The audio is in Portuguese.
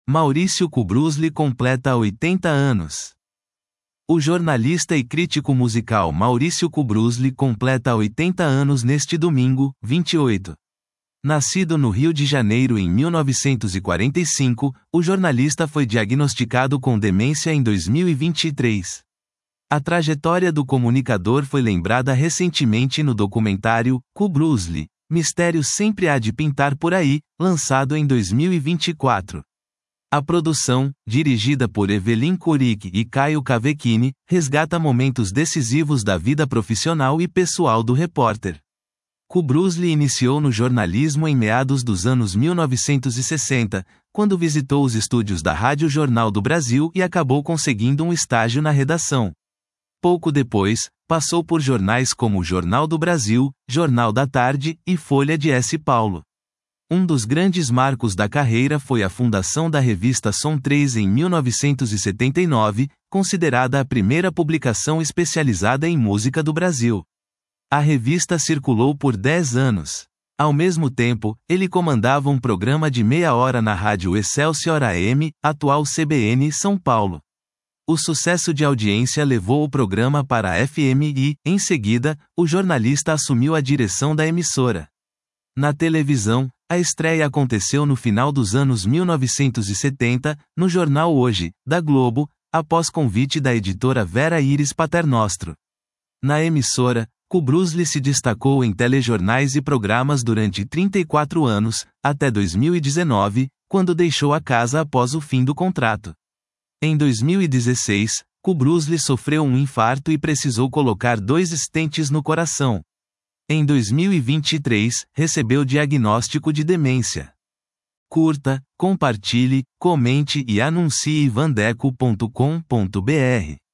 Maurício Kubrusli completa 80 anos. O jornalista e crítico musical Maurício Kubrusli completa 80 anos neste domingo, 28. Nascido no Rio de Janeiro em 1945, o jornalista foi diagnosticado com demência em 2023. A trajetória do comunicador foi lembrada recentemente no documentário Kubrusli, Mistério Sempre Há de Pintar Por Aí, lançado em 2024. A produção, dirigida por Evelyn Kurik e Caio Cavecchini, resgata momentos decisivos da vida profissional e pessoal do repórter. Kubrusli iniciou no jornalismo em meados dos anos 1960, quando visitou os estúdios da Rádio Jornal do Brasil e acabou conseguindo um estágio na redação. Pouco depois, passou por jornais como o Jornal do Brasil, Jornal da Tarde e Folha de S. Paulo. Um dos grandes marcos da carreira foi a fundação da revista Som 3 em 1979, considerada a primeira publicação especializada em música do Brasil. A revista circulou por 10 anos. Ao mesmo tempo, ele comandava um programa de meia hora na Rádio Excelsior AM, atual CBN São Paulo. O sucesso de audiência levou o programa para a FM e, em seguida, o jornalista assumiu a direção da emissora. Na televisão, a estreia aconteceu no final dos anos 1970, no jornal Hoje, da Globo, após convite da editora Vera Iris Paternostro. Na emissora, Kubrusli se destacou em telejornais e programas durante 34 anos, até 2019, quando deixou a casa após o fim do contrato. Em 2016, Kubrusli sofreu um infarto e precisou colocar 2 stents no coração. Em 2023, recebeu diagnóstico de demência. Curta, compartilhe, comente e anuncie vandeco.com.br.